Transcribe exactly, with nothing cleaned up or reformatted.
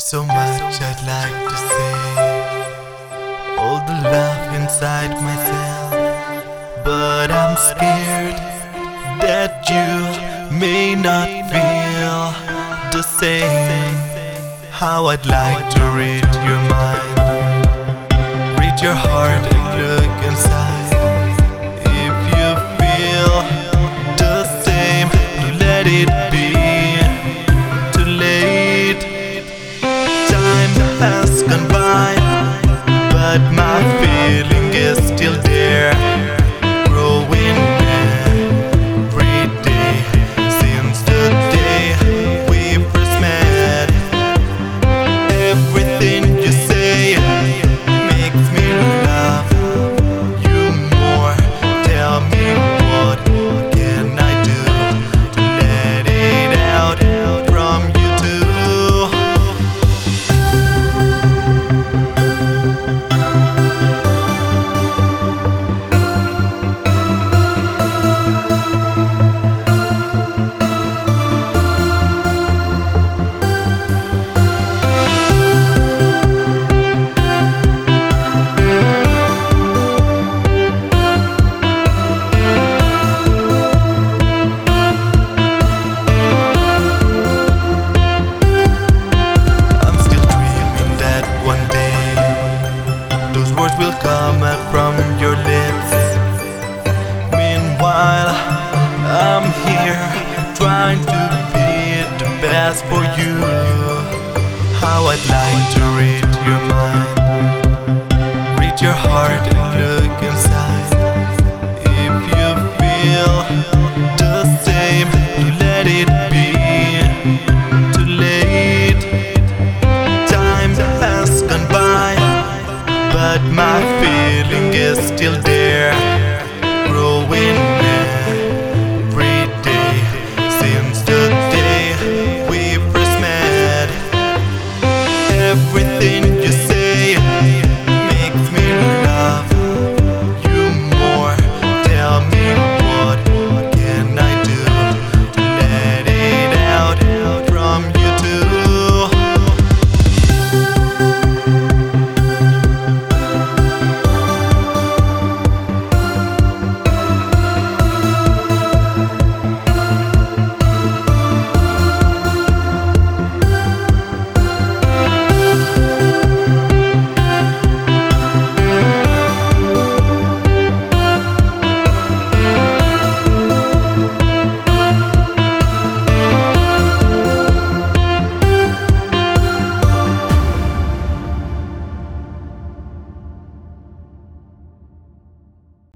so much I'd like to say, all the love inside myself, but I'm scared that you may not feel the same. How I'd like to read your mind, read your heart and look inside. If you feel the same, let it be. Too late, time has gone by, but my feeling is still there, growing every day since the day we first met. Everything you say makes me love you more. Tell me, what can I do to let it out from you too? Will come out from your lips. Meanwhile, I'm here trying to be the best for you. How I'd like to read your mind, read your heart and look inside. If you feel the same, let it be. Too late, time has gone by, but my feeling is still there, growing every day since the day we first met. Every